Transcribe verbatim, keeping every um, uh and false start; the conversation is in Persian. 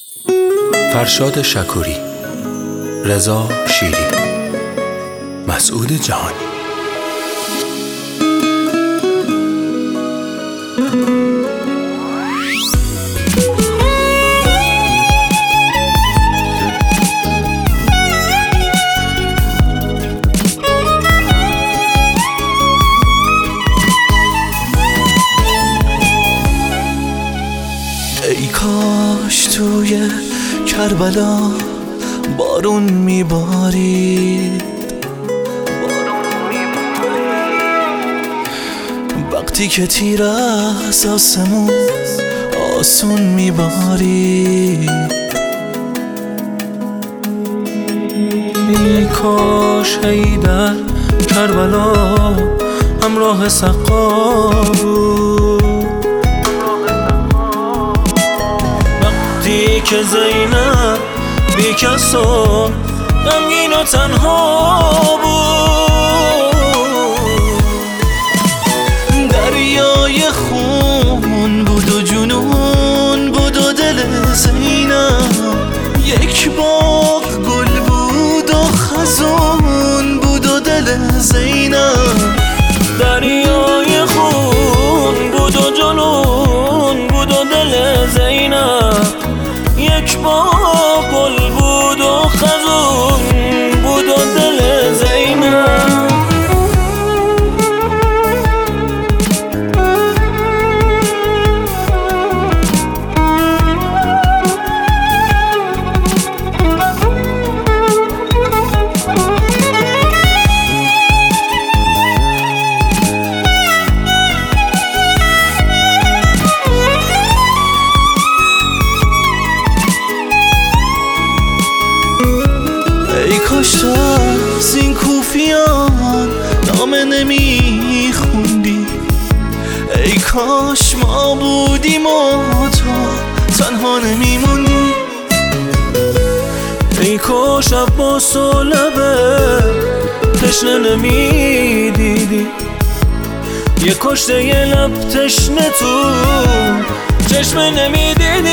فرشاد شکوری، رضا شیری، مسعود جهانی. ای کاش توی کربلا بارون میبارید، وقتی که تیر از آسمون آسون میبارید. ای کاش حیدر کربلا همراه سقا بود، وقتی که زینب بی کس و غمگین و تنها بود. دریای خون بود و جنون بود و دل زینب یک باغ گل بود و خزون بود و دل زینب. دریای خون بود و جنون بود و دل زینب یک باغ گل بود و خزون بود و دل زینب. ای کاش تو از این کوفیان نامه نمی خوندی، ای کاش ما بودیم و تو تنها نمیموندی. ای کاش عباس و لبه تشنه نمیدیدی، یه کشته یه لب تشنه تو چشمه نمیدیدی.